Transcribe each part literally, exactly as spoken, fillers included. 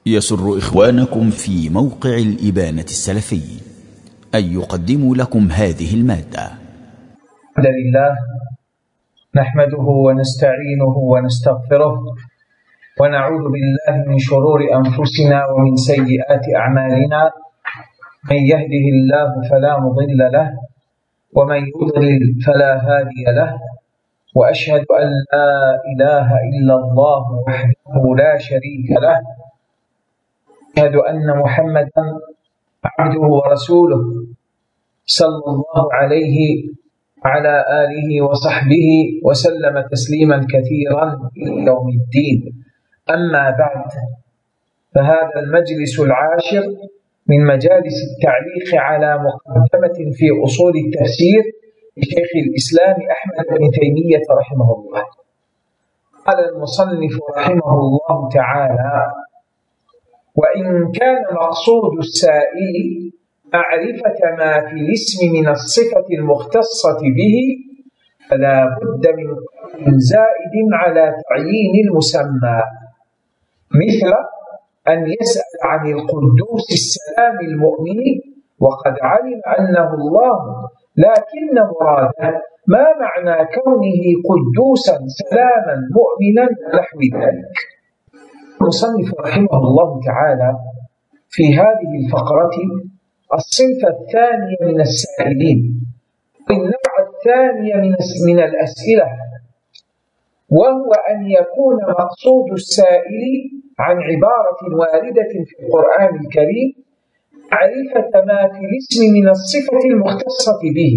يسر إخوانكم في موقع الإبانة السلفي أن يقدموا لكم هذه المادة. الحمد لله نحمده ونستعينه ونستغفره ونعوذ بالله من شرور أنفسنا ومن سيئات أعمالنا. من يهده الله فلا مضل له ومن يضلل فلا هادي له، وأشهد أن لا إله إلا الله وحده لا شريك له، أشهد أن محمدا عبده ورسوله صلى الله عليه وعلى آله وصحبه وسلم تسليما كثيرا إلى يوم الدين. أما بعد، فهذا المجلس العاشر من مجالس التعليق على مقدمة في أصول التفسير لشيخ الإسلام أحمد بن تيمية رحمه الله. قال المصنف رحمه الله تعالى: وإن كان مقصود السائل معرفة ما في الاسم من الصفة المختصة به، فلا بد من قول زائد على تعيين المسمى، مثل أن يسأل عن القدوس السلام المؤمن وقد علم أنه الله، لكن مراده ما معنى كونه قدوسا سلاما مؤمنا نحو ذلك. المصنف رحمه الله تعالى في هذه الفقرة الصنف الثاني من السائلين، النوع الثاني من من الأسئلة، وهو أن يكون مقصود السائل عن عبارة واردة في القرآن الكريم معرفة ما في الاسم من الصفة المختصة به.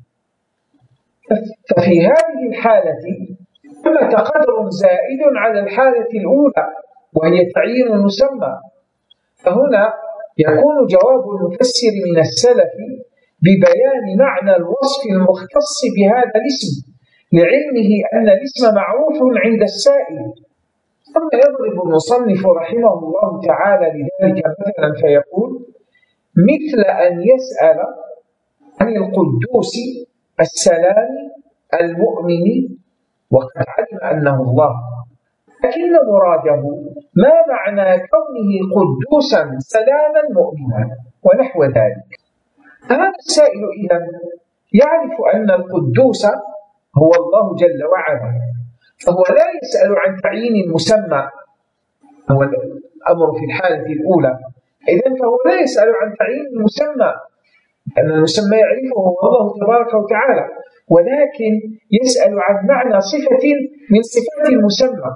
ففي هذه الحالة ثمة قدر زائد على الحالة الأولى وهي تعيين المسمى، فهنا يكون جواب المفسر من السلف ببيان معنى الوصف المختص بهذا الاسم لعلمه أن الاسم معروف عند السائل. ثم يضرب المصنف رحمه الله تعالى لذلك مثلا فيقول: مثل أن يسأل عن القدوس السلام المؤمن وقد علم أنه الله، لكن مراده ما معنى كونه قدوسا سلاما مؤمنا ونحو ذلك. هذا السائل إذن يعرف أن القدوس هو الله جل وعلا، فهو لا يسأل عن تعيين المسمى، هو الأمر في الحالة الأولى، إذن فهو لا يسأل عن تعيين المسمى لأن المسمى يعرفه هو الله تبارك وتعالى، ولكن يسأل عن معنى صفة من صفات المسمى،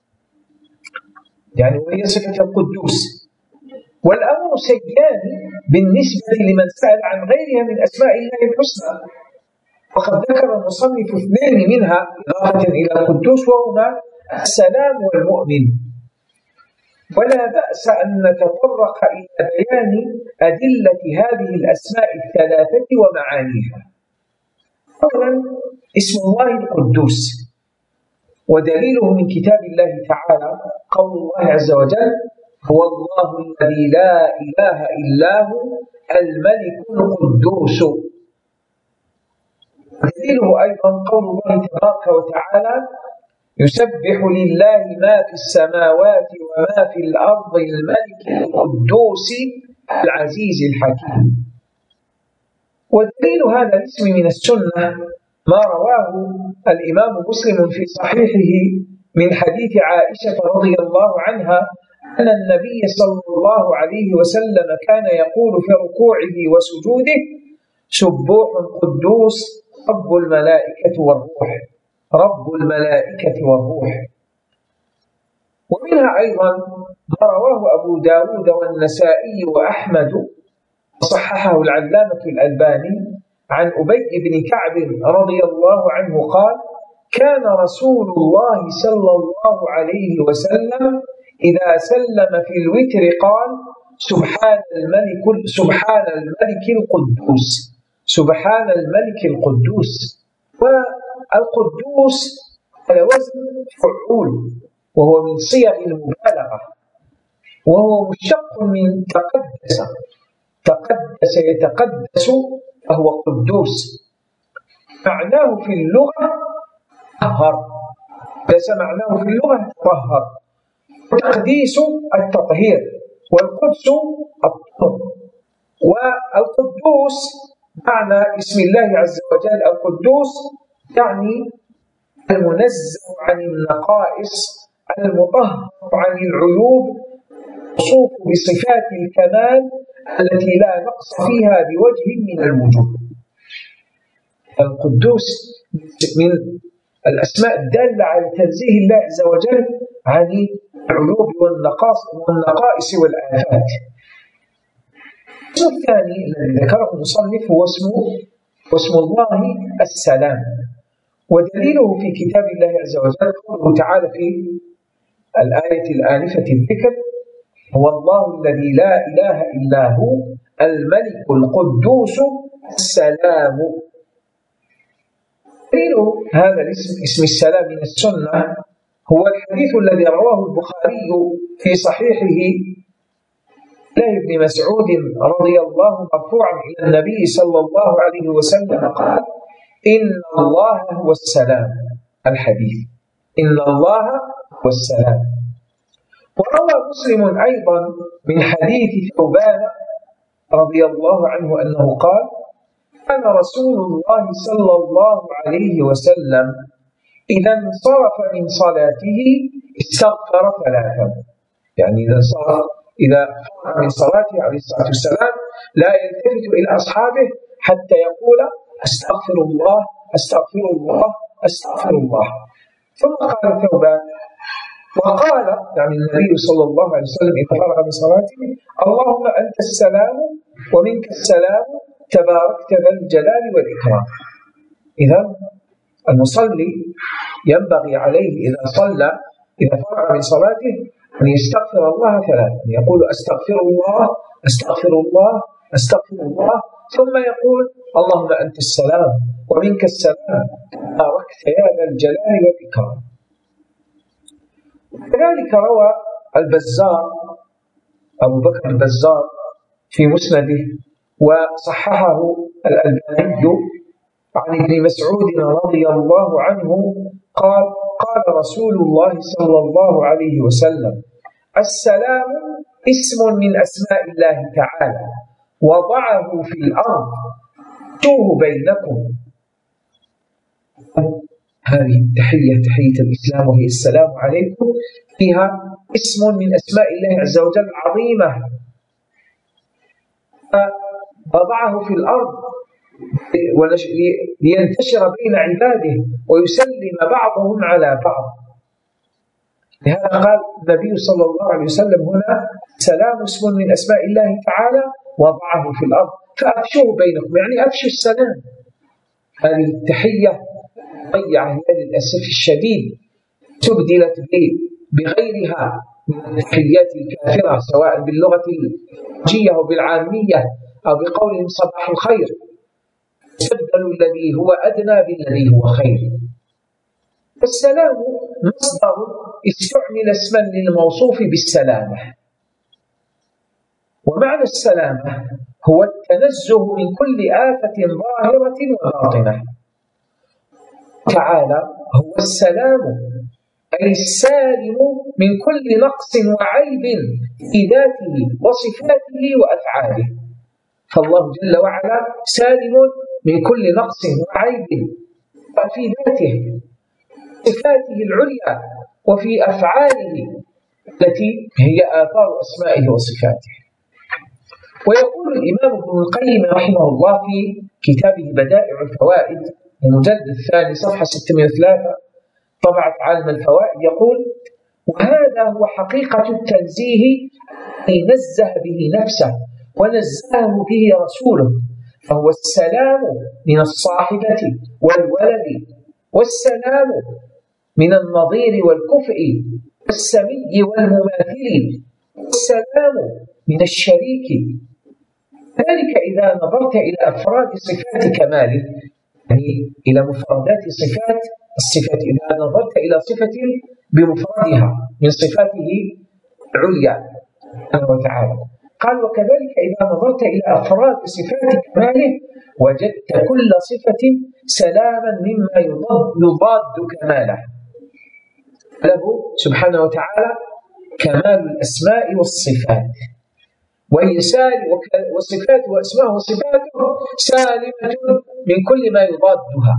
يعني وهي صفة القدوس. والأمر سيان بالنسبة لمن سأل عن غيرها من أسماء الله الحسنى، وقد ذكر المصنف اثنين منها إضافة إلى القدوس وهما السلام والمؤمن. ولا بأس أن نتطرق إلى بيان أدلة هذه الأسماء الثلاثة ومعانيها. أولا، اسم الله القدوس، ودليله من كتاب الله تعالى قول الله عز وجل: هو الله الذي لا إله إلا هو الملك القدوس. دليله أيضا قول الله تبارك وتعالى: يسبح لله ما في السماوات وما في الأرض الملك القدوس العزيز الحكيم. ودليل هذا الاسم من السنة ما رواه الإمام مسلم في صحيحه من حديث عائشة رضي الله عنها أن النبي صلى الله عليه وسلم كان يقول في ركوعه وسجوده: سبوح قدوس رب الملائكة والروح، رب الملائكة والروح. ومنها أيضا ما رواه أبو داود والنسائي وأحمد وصححه العلامة الألباني عن أبي بن كعب رضي الله عنه قال: كان رسول الله صلى الله عليه وسلم إذا سلم في الوتر قال: سبحان الملك سبحان الملك القدوس، سبحان الملك القدوس. والقدوس على وزن فعول، وهو من صيغ المبالغة، وهو مشتق من تقدس، تقدس يتقدس فهو قدوس. معناه في اللغة طهر، ليس معناه في اللغة طهر. تقديس التطهير، والقدس الطهر. والقدوس معنى اسم الله عز وجل القدوس يعني المنزه عن النقائص، المطهر عن العيوب، موصوف بصفات الكمال التي لا نقص فيها بوجه من الوجوه. القدوس من الأسماء الدالة على تنزيه الله عز وجل عن العيوب والنقائص والآفات. الاسم الثاني الذي ذكره المصنف هو اسمه واسم الله السلام، ودليله في كتاب الله عز وجل قوله تعالى في الآية الآنفة الذكر: هو الله الذي لا إله إلا هو الملك القدوس السلام. دليل هذا الاسم اسم السلام من السنة هو الحديث الذي رواه البخاري في صحيحه الله ابن مسعود رضي الله مرفوعا إلى النبي صلى الله عليه وسلم قال: إن الله هو السلام. الحديث إن الله هو السلام. وروى مسلم أيضا من حديث ثوبان رضي الله عنه أنه قال: كان رسول الله صلى الله عليه وسلم إذا انصرف من صلاته استغفر ثلاثا. يعني إذا انصرف إذا فرغ من صلاته عليه الصلاة والسلام لا يلتفت إلى أصحابه حتى يقول: أستغفر الله أستغفر الله أستغفر الله. ثم قال ثوبان: وقال يعني النبي صلى الله عليه وسلم إذا فرغ من صلاته: اللهم أنت السلام ومنك السلام تباركت ذا الجلال والإكرام. إذا المصلي ينبغي عليه إذا صلى إذا فرغ من صلاته أن يستغفر الله ثلاثا، يقول: أستغفر الله أستغفر الله أستغفر الله، ثم يقول: اللهم أنت السلام ومنك السلام تباركت يا ذا الجلال والإكرام. كذلك روى البزار أبو بكر البزار في مسنده وصححه الألباني عن ابن مسعود رضي الله عنه قال: قال رسول الله صلى الله عليه وسلم: السلام اسم من أسماء الله تعالى وضعه في الأرض توه بينكم. هذه التحية تحية الإسلام وهي السلام عليكم، فيها اسم من أسماء الله عز وجل عظيمة وضعه في الأرض لينتشر بين عباده ويسلم بعضهم على بعض. لهذا قال النبي صلى الله عليه وسلم هنا: سلام اسم من أسماء الله تعالى وضعه في الأرض فأفشوه بينكم، يعني أفشوا السلام. هذه التحية ضيعها للأسف الشديد، تبدلت بغيرها من التحيات الكافرة سواء باللغة الفرنسية أو بالعامية أو بقولهم صباح الخير، تبدل الذي هو أدنى بالذي هو خير. السلام مصدر استعمل اسما للموصوف بالسلامة، ومعنى السلامة هو التنزه من كل آفة ظاهرة وباطنة. تعالى هو السلام أي السالم من كل نقص وعيب في ذاته وصفاته وأفعاله. فالله جل وعلا سالم من كل نقص وعيب في ذاته صفاته العليا وفي أفعاله التي هي آثار أسمائه وصفاته. ويقول الإمام ابن القيم رحمه الله في كتابه بدائع الفوائد المجلد الثاني صفحة ستمائة وثلاثة طبعة عالم الفوائد يقول: وهذا هو حقيقة التنزيه الذي نزه به نفسه ونزهه به رسوله، فهو السلام من الصاحبة والولد، والسلام من النظير والكفء والسمي والمماثل، والسلام من الشريك. ذلك إذا نظرت إلى أفراد صفات كماله، يعني إلى مفردات صفات الصفات، إذا نظرت إلى صفة بمفردها من صفاته العليا سبحانه وتعالى. قال: وكذلك إذا نظرت إلى أفراد صفات كماله وجدت كل صفة سلاما مما يضاد كماله. له سبحانه وتعالى كمال الأسماء والصفات، وهي سالم، وصفاته وأسماءه وصفاته سالمة من كل ما يضادها.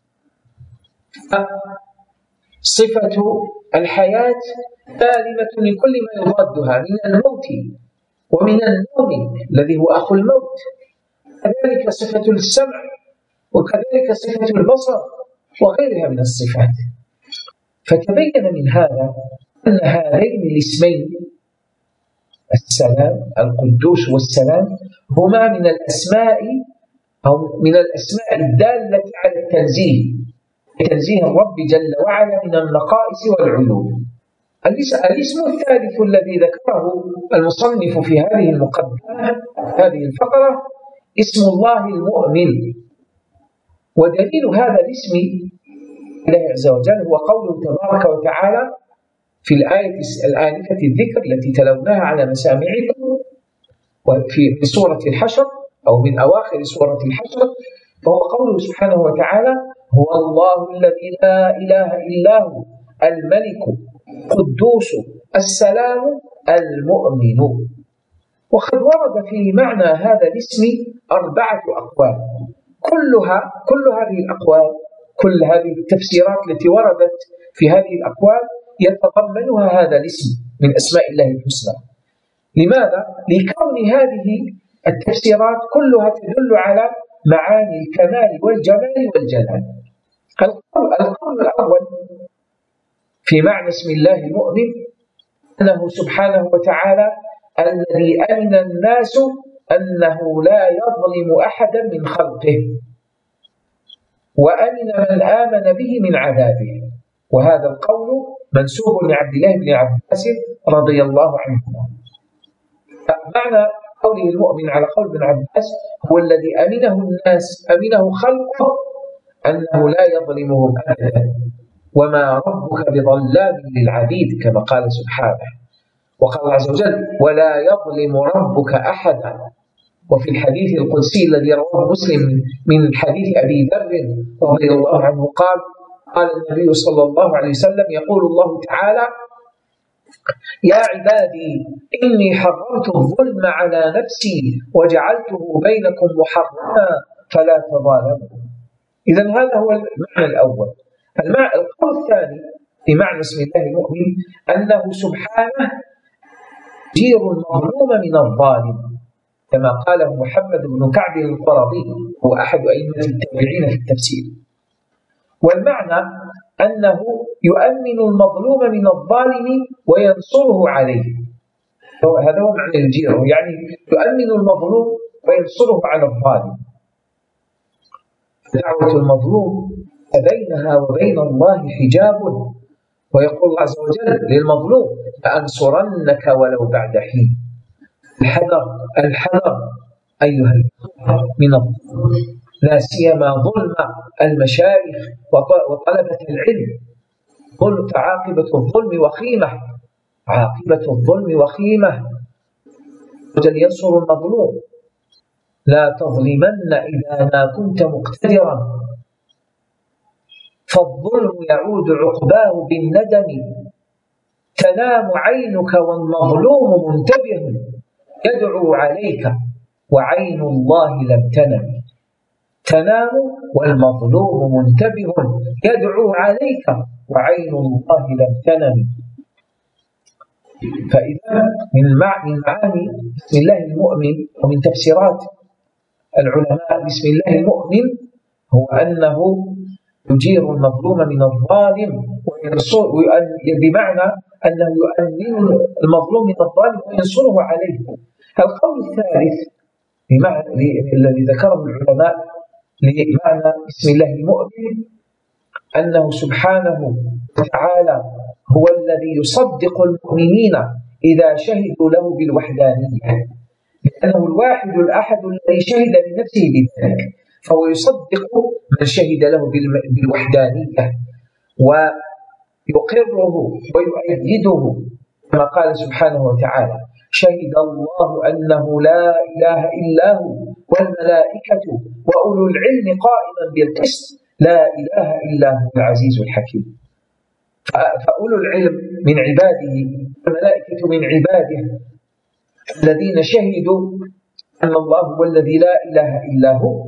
صفة الحياة سالمة من كل ما يضادها من الموت ومن النوم الذي هو أخو الموت، كذلك صفة السمع، وكذلك صفة البصر، وغيرها من الصفات. فتبين من هذا أن هذين الاسمين السلام القدوس والسلام هما من الأسماء أو من الأسماء الدالة على التنزيه، تنزيه الرب جل وعلا من النقائص والعيوب. الاسم الثالث الذي ذكره المصنف في هذه المقدمة هذه الفقرة اسم الله المؤمن. ودليل هذا الاسم الله عز وجل هو قوله تبارك وتعالى في الآية الآنفة الذكر التي تلوناها على مسامعكم وفي سورة الحشر أو من أواخر سورة الحشر، فهو قوله سبحانه وتعالى هو الله الذي لا إله إلا هو الملك قدوس السلام المؤمن. وقد ورد في معنى هذا الاسم أربعة أقوال، كلها كل هذه الأقوال كل هذه التفسيرات التي وردت في هذه الأقوال يتضمنها هذا الاسم من أسماء الله الحسنى. لماذا؟ لكون هذه التفسيرات كلها تدل على معاني الكمال والجمال والجلال. القول الأول في معنى اسم الله المؤمن أنه سبحانه وتعالى الذي أمن الناس أنه لا يظلم أحدا من خلقه، وأمن من آمن به من عذابه. وهذا القول منسوب لعبد الله بن عباس رضي الله عنهما. معنى قوله المؤمن على قول ابن عباس هو الذي أمنه الناس أمنه خلقه أنه لا يظلمهم أبدا، وما ربك بظلام للعبيد كما قال سبحانه. وقال الله عز وجل ولا يظلم ربك أحدا. وفي الحديث القدسي الذي رواه مسلم من حديث أبي ذر رضي الله عنه قال قال النبي صلى الله عليه وسلم يقول الله تعالى يا عبادي إني حرمت الظلم على نفسي وجعلته بينكم محرما فلا تظالموا. إذن هذا هو المعنى الأول. القول الثاني في معنى اسم الله المؤمن أنه سبحانه يجير المظلوم من الظالم، كما قاله محمد بن كعب القرظي هو أحد أئمة التابعين في التفسير. والمعنى أنه يؤمن المظلوم من الظالم وينصره عليه. هذا هو معنى الجير، يعني يؤمن المظلوم وينصره على الظالم. دعوة المظلوم بينها وبين الله حجاب، ويقول الله عز وجل للمظلوم لأنصرنك ولو بعد حين. الحذر الحذر أيها الأخوة من الظلم، لا سيما ظلم المشايخ وطلبة العلم. ظلم عاقبة الظلم وخيمة، عاقبة الظلم وخيمة. وجل ينصر المظلوم لا تظلمن إذا ما كنت مقتدرا، فالظلم يعود عقباه بالندم. تنام عينك والمظلوم منتبه يدعو عليك وعين الله لم تنم. تنام والمظلوم منتبه يدعو عليك وعين الله لم تنم. فإذا من معاني بسم الله المؤمن ومن تفسيرات العلماء بسم الله المؤمن هو أنه يجير المظلوم من الظالم وينصر، بمعنى أنه يؤمن المظلوم من الظالم وينصره عليه. القول الثالث الذي ذكره العلماء لمعنى بسم الله المؤمن أنه سبحانه وتعالى هو الذي يصدق المؤمنين إذا شهدوا له بالوحدانية، لأنه الواحد الأحد الذي شهد لنفسه بذلك، فهو يصدق من شهد له بالوحدانية ويقره ويؤيده، كما قال سبحانه وتعالى شهد الله أنه لا إله إلا هو والملائكة وأولو العلم قائما بالقسط لا إله إلا هو العزيز الحكيم. فأولو العلم من عباده والملائكة من عباده، الذين شهدوا أن الله هو الذي لا إله إلا هو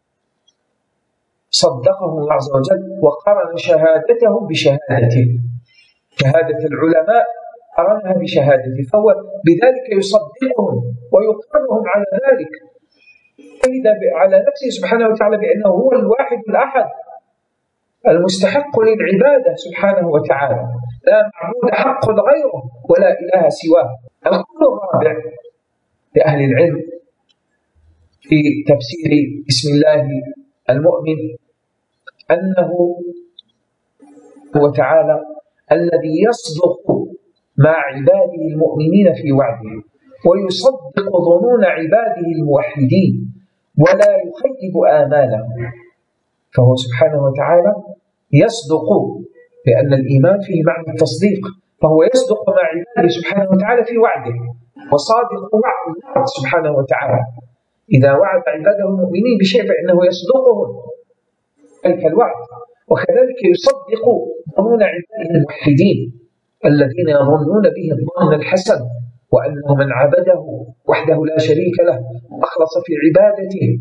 صدقهم الله عز وجل وقرن شهادتهم بشهادته. شهادة العلماء قرنها بشهادته، فهو بذلك يصدقهم ويقرهم على ذلك، شهد على نفسه سبحانه وتعالى بأنه هو الواحد الأحد المستحق للعبادة سبحانه وتعالى، لا معبود حق غيره ولا إله سواه. القول الرابع لأهل العلم في تفسير بسم الله المؤمن أنه هو تعالى الذي يصدق مع عباده المؤمنين في وعده ويصدق ظنون عباده الموحدين ولا يخيب آمالهم. فهو سبحانه وتعالى يصدق، لأن الإيمان فيه معنى التصديق، فهو يصدق مع عباده سبحانه وتعالى في وعده، وصادق وعد سبحانه وتعالى إذا وعد عباده المؤمنين بشيء فإنه يصدقهم ذلك الوعد. وكذلك يصدق ظنون عباده الموحدين الذين يظنون به الظن الحسن، وأنه من عبده وحده لا شريك له وأخلص في عبادته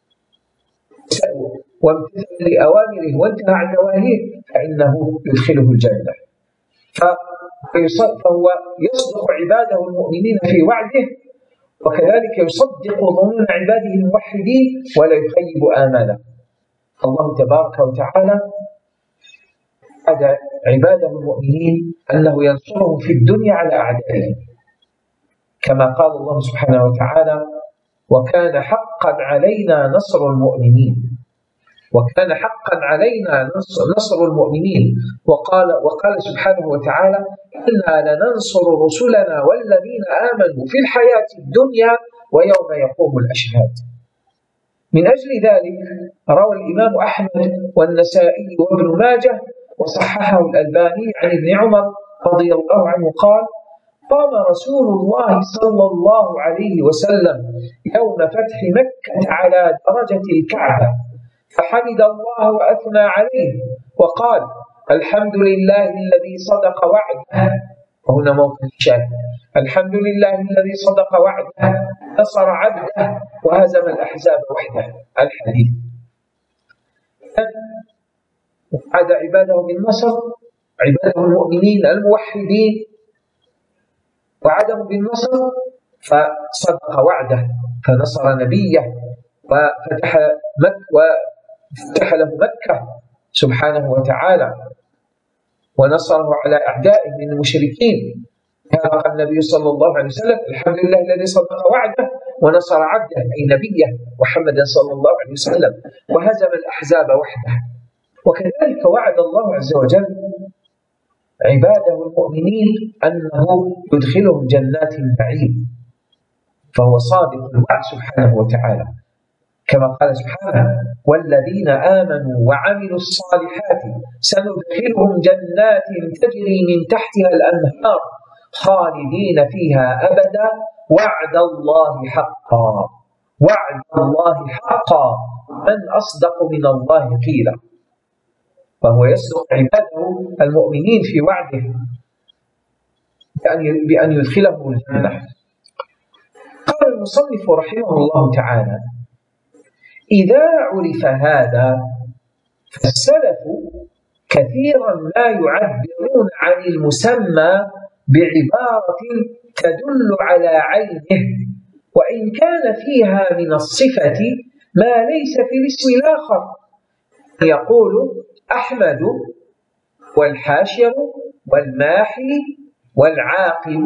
وامتثل لأوامره وانتهى عن نواهيه فإنه يدخله الجنة. فهو يصدق عباده المؤمنين في وعده، وكذلك يصدق ظنون عباده الموحدين ولا يخيب آماله. الله تبارك وتعالى وعد عباده المؤمنين أنه ينصرهم في الدنيا على أعدائهم، كما قال الله سبحانه وتعالى: وكان حقا علينا نصر المؤمنين. وكان حقا علينا نصر المؤمنين. وقال وقال سبحانه وتعالى: إنا لننصر رسلنا والذين آمنوا في الحياة الدنيا ويوم يقوم الأشهاد. من أجل ذلك روى الإمام أحمد والنسائي وابن ماجه وصححه الألباني عن ابن عمر رضي الله عنه قال: قام رسول الله صلى الله عليه وسلم يوم فتح مكة على درجة الكعبة فحمد الله وأثنى عليه وقال: الحمد لله الذي صدق وعده. وهنا موقف الشاهد: الحمد لله الذي صدق وعده نصر عبده وهزم الأحزاب وحده. الحديث وعد عباده بالنصر، عباده المؤمنين الموحدين وعدهم بالنصر، فصدق وعده فنصر نبيه وفتح مكة وفتح له مكة سبحانه وتعالى ونصره على أعدائه من المشركين. هذا قال النبي صلى الله عليه وسلم: الحمد لله الذي صدق وعده ونصر عبده، أي نبيه محمد صلى الله عليه وسلم، وهزم الأحزاب وحده. وكذلك وعد الله عز وجل عباده المؤمنين أنه يدخلهم جنات النعيم، فهو صادق الوعد سبحانه وتعالى، كما قال سبحانه: والذين آمنوا وعملوا الصالحات سندخلهم جنات تجري من تحتها الأنهار خالدين فيها أبدا وعد الله حقا. وعد الله حقا، من أصدق من الله قيلا. فهو يصدق عباده المؤمنين في وعده بأن يدخلهم الجنة. قال المصنف رحمه الله تعالى: إذا عرف هذا فالسلف كثيرا ما يعبرون عن المسمى بعبارة تدل على عينه، وإن كان فيها من الصفة ما ليس في الاسم الآخر. يقول: أحمد والحاشر والماحي والعاقب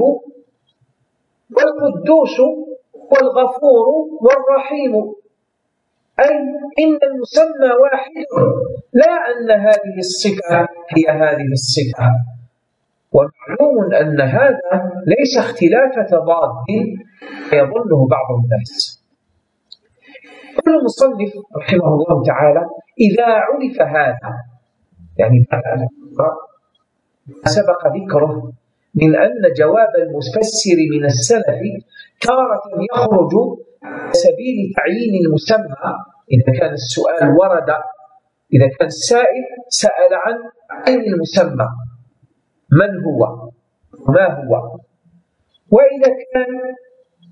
والقدوس والغفور والرحيم، أي إن المسمى واحد، لا أن هذه الصفة هي هذه الصفة. ومعلوم أن هذا ليس اختلاف تضاد يظنه بعض الناس. يقول المصنف رحمه الله تعالى: إذا عرف هذا، يعني سبق ذكره من أن جواب المفسر من السلف تارة يخرج على سبيل تعيين المسمى إذا كان السؤال ورد، إذا كان السائل سأل عن عين المسمى من هو وما هو، وإذا كان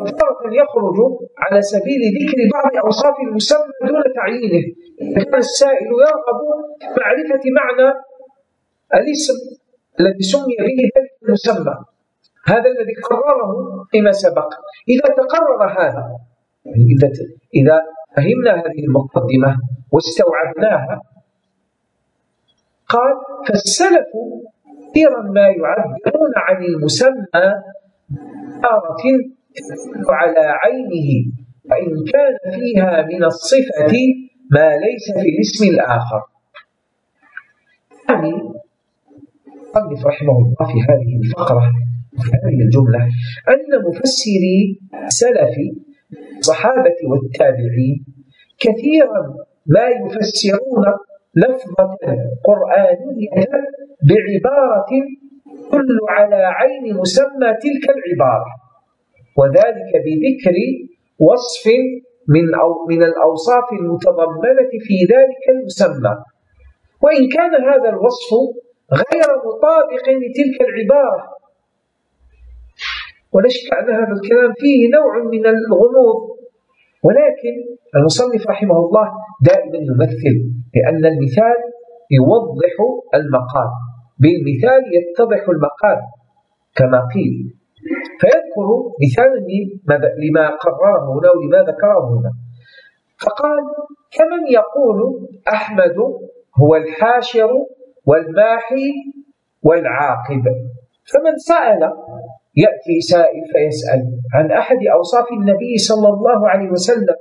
وتارة يخرج على سبيل ذكر بعض أوصاف المسمى دون تعيينه. إذا كان السائل يرغب في معرفة معنى الاسم الذي سمي به ذلك المسمى، هذا الذي قرره فيما سبق. إذا تقرر هذا، إذا إذا فهمنا هذه المقدمة واستوعبناها، قال: فالسلف كثيرا ما يعبرون عن المسمى عبارة على عينه، وإن كان فيها من الصفة ما ليس في الاسم الآخر. يعني المصنف رحمه الله في هذه الفقرة في هذه الجملة أن مفسري سلف الصحابة والتابعين كثيرا ما يفسرون لفظة قرآنية بعبارة تدل على عين مسمى تلك العبارة، وذلك بذكر وصف من أو من الأوصاف المتضمنة في ذلك المسمى، وإن كان هذا الوصف غير مطابق لتلك العبارة. ولا شك أن هذا الكلام فيه نوع من الغموض، ولكن المصنف رحمه الله دائما يمثل، لأن المثال يوضح المقال، بالمثال يتضح المقال كما قيل. فيذكر مثالا لما قرره هنا ولما ذكره هنا، فقال: كمن يقول أحمد هو الحاشر والماحي والعاقب. فمن سأل، يأتي سائل فيسأل عن أحد أوصاف النبي صلى الله عليه وسلم،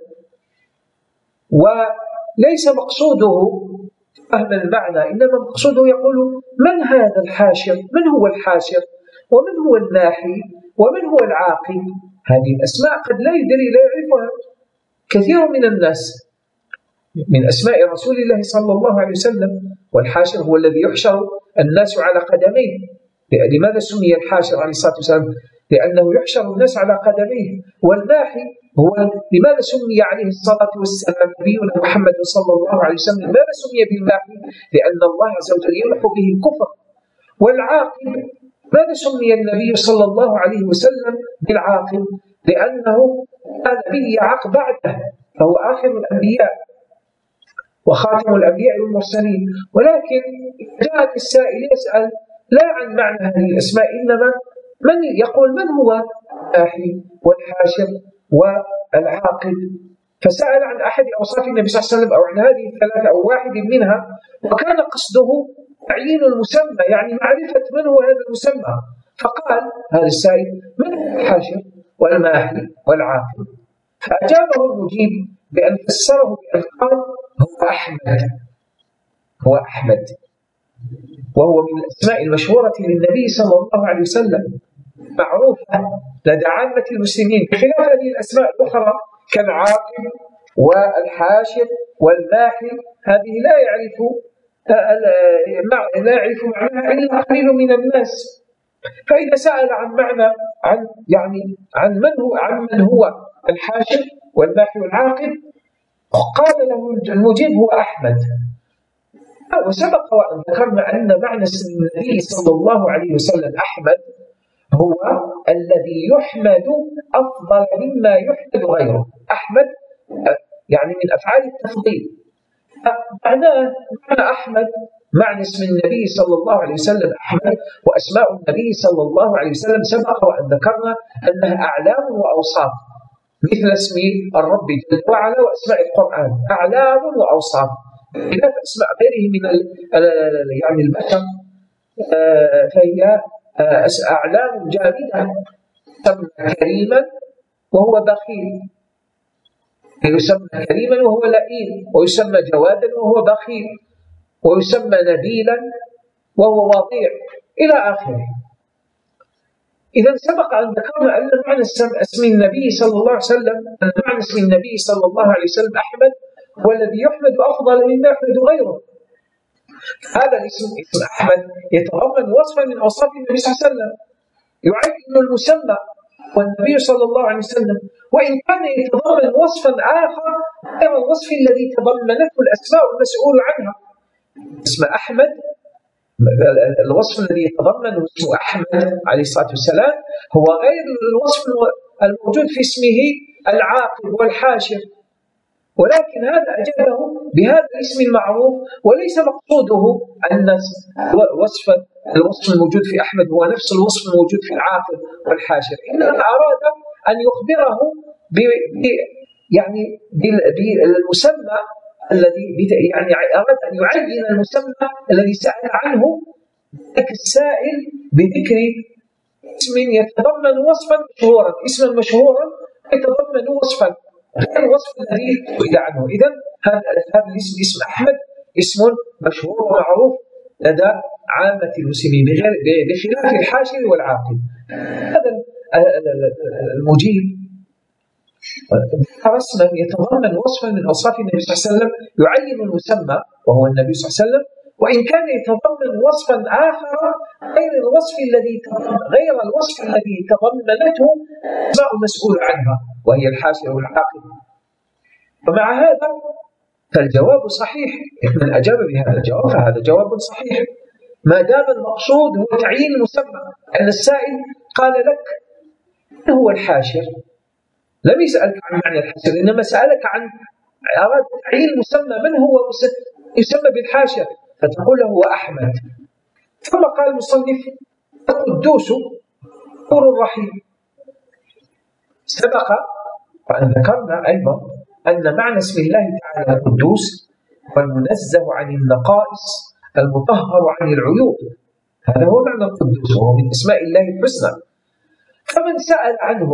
وليس مقصوده فهم المعنى، إنما مقصوده يقول: من هذا الحاشر؟ من هو الحاشر؟ ومن هو الماحي؟ ومن هو العاقب؟ هذه الأسماء قد لا يدري لا يعرفها كثير من الناس من أسماء رسول الله صلى الله عليه وسلم. والحاشر هو الذي يحشر الناس على قدميه. لماذا سمي الحاشر عليه الصلاة والسلام؟ لأنه يحشر الناس على قدميه. والماحي هو لماذا سمي عليه الصلاة والسلام نبينا محمد صلى الله عليه وسلم؟ لماذا سمي بالماحي؟ لأن الله عز وجل يمحو به الكفر. والعاقب، ماذا سمي النبي صلى الله عليه وسلم بالعاقب؟ لأنه لا نبي عقب بعده، فهو آخر الأنبياء وخاتم الأنبياء والمرسلين. ولكن جاء السائل يسأل لا عن معنى هذه الأسماء، إنما من يقول من هو الحاشر والحاشر والعاقب. فسأل عن أحد أوصاف النبي صلى الله عليه وسلم أو عن هذه الثلاثة أو واحد منها، وكان قصده تعيين المسمى، يعني معرفة من هو هذا المسمى. فقال هذا السائل: من هو الحاشر والماحي والعاقب؟ فأجابه المجيب بأن فسره بأن قال: هو أحمد، هو أحمد، وهو من الأسماء المشهورة للنبي صلى الله عليه وسلم، معروفة لدى عامة المسلمين، بخلاف هذه الأسماء الأخرى كالعاقب والحاشر والماحي، هذه لا يعرف لا يعرف معناها إلا قليل من الناس. فإذا سأل عن معنى عن يعني عن من هو عن من هو الحاشر والماحي والعاقب، قال له المجيب: هو أحمد. وسبق وأن ذكرنا أن معنى اسم النبي صلى الله عليه وسلم أحمد هو الذي يحمد أفضل مما يحمد غيره. أحمد يعني من أفعال التفضيل. معناه معنى أحمد معنى اسم النبي صلى الله عليه وسلم أحمد، وأسماء النبي صلى الله عليه وسلم سبق وأن ذكرنا أنها أعلام وأوصاف، مثل اسم الرب جل وعلا وأسماء القرآن أعلام وأوصاف، خلاف أسماء غيره من يعني البشر فهي أعلام جامدة. يسمى كريما وهو بخيل، يسمى كريما وهو لئيم، ويسمى جوادا وهو بخيل، ويسمى نبيلا وهو وضيع إلى آخره. إذا سبق أن ذكرنا أن معنى اسم النبي صلى الله عليه وسلم أن معنى اسم النبي صلى الله عليه وسلم أحمد هو الذي يحمد أفضل مما يحمد غيره. هذا الاسم اسم أحمد يتضمن وصفا من أوصاف النبي صلى الله عليه وسلم، يعين المسمى والنبي صلى الله عليه وسلم، وإن كان يتضمن وصفا آخر غير الوصف الذي تضمنته الأسماء المسؤول عنها. اسم أحمد، الوصف الذي يتضمن اسم أحمد عليه الصلاة والسلام هو غير الوصف الموجود في اسمه العاقب والحاشر، ولكن هذا أجابه بهذا الاسم المعروف، وليس مقصوده أن وصف الوصف الموجود في أحمد هو نفس الوصف الموجود في العاقب والحاشر، إنما أراد أن يخبره ب يعني بالمسمى الذي يعني أراد أن يعين المسمى الذي سأل عنه ذاك السائل بذكر اسم يتضمن وصفا مشهورا، اسما مشهورا يتضمن وصفا غير الوصف الذي سئل عنه. إذن هذا الاسم اسم أحمد اسم مشهور ومعروف لدى عامة المسلمين بخلاف الحاشر والعاقل. هذا المجيب ذكر اسما يتضمن وصفا من أوصاف النبي صلى الله عليه وسلم يعين المسمى وهو النبي صلى الله عليه وسلم، وإن كان يتضمن وصفا آخر غير الوصف الذي غير الوصف الذي تضمنته أسماء المسؤول عنها وهي الحاشر والعاقل. ومع هذا فالجواب صحيح، من أجاب بهذا الجواب فهذا جواب صحيح ما دام المقصود هو تعيين المسمى. أن السائل قال لك من هو الحاشر، لم يسألك عن معنى الحاشر، إنما سألك عن أراد تعيين المسمى من هو يسمى بالحاشر، فتقول له هو أحمد. ثم قال المصنف القدوس غفور رحيم. سبق وأن ذكرنا أيضا أن معنى اسم الله تعالى القدوس هو المنزه عن النقائص المطهر عن العيوب، هذا هو معنى القدوس وهو من أسماء الله الحسنى. فمن سأل عنه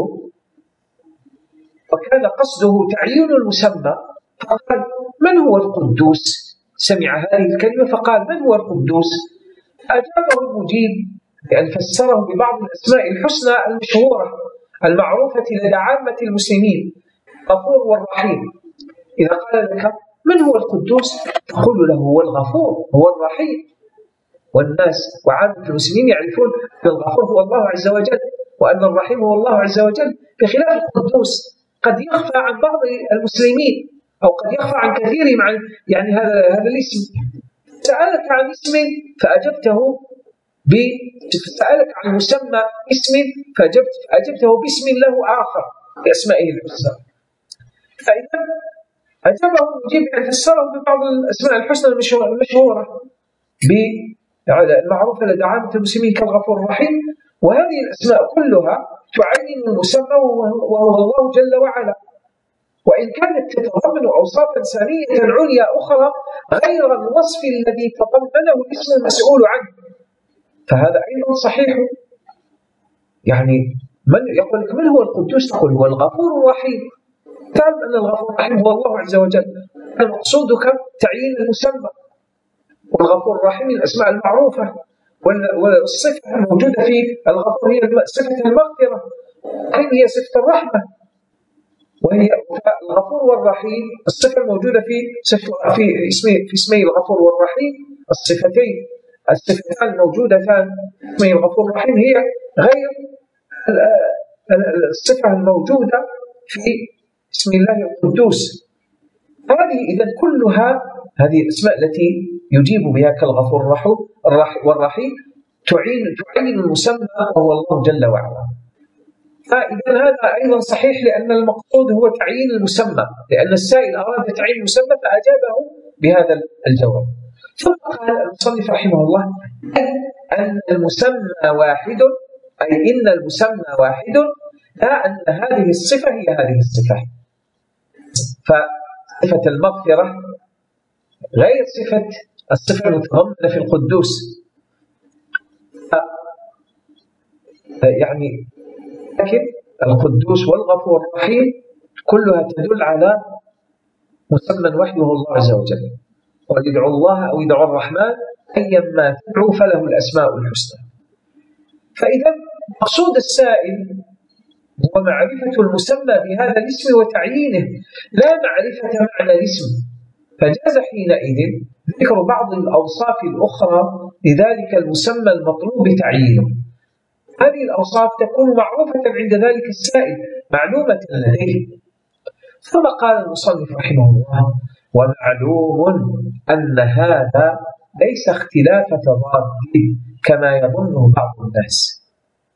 وكان قصده تعيين المسمى فقال من هو القدوس، سمع هذه الكلمة فقال من هو القدوس، أجابه المجيب بأن فسره ببعض الأسماء الحسنى المشهورة المعروفة لدى عامة المسلمين الغفور والرحيم. إذا قال لك من هو القدوس تقول له هو الغفور هو الرحيم، والناس وعامة المسلمين يعرفون أن الغفور هو الله عز وجل وأن الرحيم هو الله عز وجل، بخلاف القدوس قد يخفى عن بعض المسلمين أو قد يخفى عن كثيرهم عن يعني هذا هذا الاسم. سألك عن اسم فأجبته ب سألك عن مسمى اسم فأجبت فأجبته باسم له آخر بأسمائه الحسنى. فإذا أجابه المجيب أن فسره ببعض الأسماء الحسنى المشهورة بالمعروفة لدى عامة المسلمين كالغفور الرحيم، وهذه الأسماء كلها تعين المسمى وهو الله جل وعلا، وإن كانت تتضمن أوصافا ثانية عليا أخرى غير الوصف الذي تضمنه الاسم المسؤول عنه، فهذا أيضا صحيح. يعني من يقول لك من هو القدوس تقول هو الغفور الرحيم، تعلم أن الغفور الرحيم هو الله عز وجل، مقصودك تعيين المسمى، والغفور الرحيم الأسماء المعروفة، والصفة الموجودة في الغفور هي صفة المغفرة، والرحيم هي صفة الرحمة، وهي الغفور والرحيم الصفة الموجودة في في اسم في اسمي الغفور والرحيم، الصفتين الصفتان الموجودتان في اسمي الغفور والرحيم هي غير الصفة الموجودة في اسم الله القدوس. هذه إذا كلها هذه الأسماء التي يجيب بها كالغفور والرحيم تعين تعين المسمى وهو الله جل وعلا. فإذا هذا أيضا صحيح لأن المقصود هو تعيين المسمى، لأن السائل أراد تعيين المسمى فأجابه بهذا الجواب. ثم قال المصنف رحمه الله أن المسمى واحد، أي إن المسمى واحد، لا أن هذه الصفة هي هذه الصفة. فصفة المغفرة غير صفة الصفة المتضمنة في القدوس، يعني لكن القدوس والغفور الرحيم كلها تدل على مسمى واحد وهو الله عز وجل، ويدعو الله أو يدعو الرحمن أيما تدعو فله الأسماء الحسنى. فإذا مقصود السائل هو معرفة المسمى بهذا الاسم وتعيينه، لا معرفة معنى الاسم، فجاز حينئذ ذكر بعض الأوصاف الأخرى لذلك المسمى المطلوب تعيينه. هذه الأوصاف تكون معروفة عند ذلك السائل معلومة لديه. ثم قال المصنف رحمه الله ومعلوم أن هذا ليس اختلاف تضاد كما يظنه بعض الناس.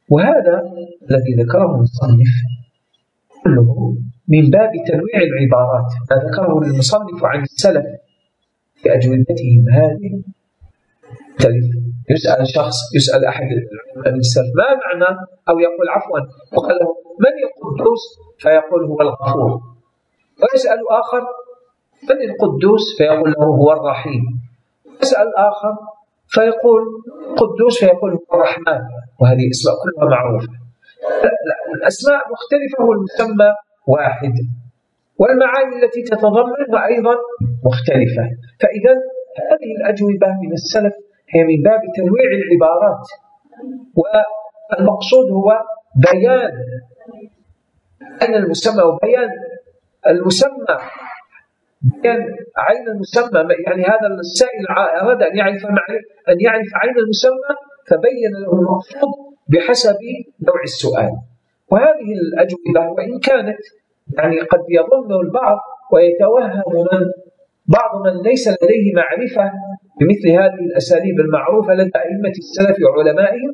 وهذا الذي ذكره المصنف كله من باب تنويع العبارات. ما ذكره المصنف عن السلف في أجوبتهم هذه مختلف. يسأل شخص، يسأل أحد من السلف ما معنى، أو يقول عفوا وقال له من القدوس فيقول هو الغفور، ويسأل آخر من القدوس فيقول له هو الرحيم، يسأل آخر فيقول قدوس فيقول هو الرحمن، وهذه أسماء كلها معروفة. الأسماء مختلفة والمسمى واحد، والمعاني التي تتضمنها أيضا مختلفة. فإذا هذه الأجوبة من السلف هي من باب تنويع العبارات، والمقصود هو بيان أين المسمى وبيان المسمى، بيان عين المسمى. يعني هذا السائل أراد أن يعرف أن يعرف عين المسمى فبين له المقصود بحسب نوع السؤال. وهذه الأجوبة وإن كانت يعني قد يظن البعض ويتوهم من بعض من ليس لديه معرفة بمثل هذه الأساليب المعروفة لدى أئمة السلف وعلمائهم،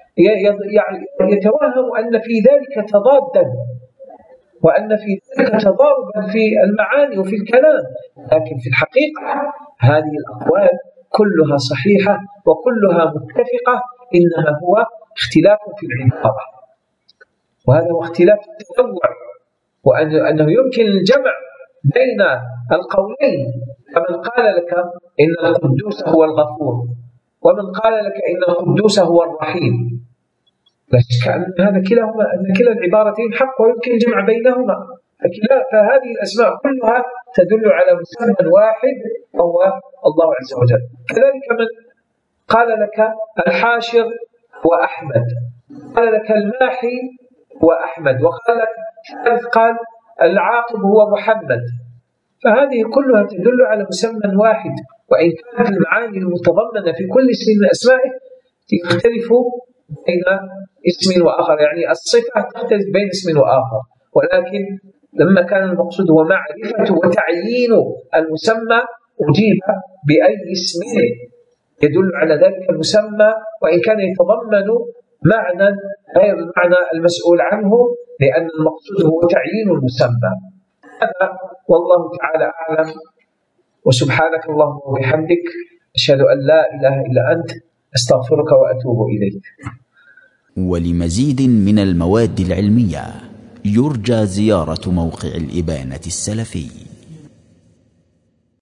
يتوهم أن في ذلك تضادا وأن في ذلك تضاربا في المعاني وفي الكلام، لكن في الحقيقة هذه الأقوال كلها صحيحة وكلها متفقة، إنما هو اختلاف في العبارة، وهذا هو اختلاف التنوع، وأنه يمكن الجمع بين القولين. فمن قال لك إن القدوس هو الغفور، ومن قال لك إن القدوس هو الرحيم، لا شك أن هذا كلاهما أن كلا العبارتين حق ويمكن الجمع بينهما. فهذه الأسماء كلها تدل على مسمى واحد وهو الله عز وجل. كذلك من قال لك الحاشر وأحمد، قال لك الماحي وأحمد، وقال لك قال العاقب هو محمد، فهذه كلها تدل على مسمى واحد، وإن كانت المعاني المتضمنة في كل اسم من أسمائه تختلف بين اسم وآخر، يعني الصفة تختلف بين اسم وآخر، ولكن لما كان المقصود هو معرفة وتعيين المسمى أجيب بأي اسم يدل على ذلك المسمى، وإن كان يتضمن معنى غير المعنى المسؤول عنه، لأن المقصود هو تعيين المسمى. هذا والله تعالى أعلم، وسبحانك اللهم وبحمدك أشهد أن لا إله إلا أنت أستغفرك وأتوب إليك. ولمزيد من المواد العلمية يرجى زيارة موقع الإبانة السلفي.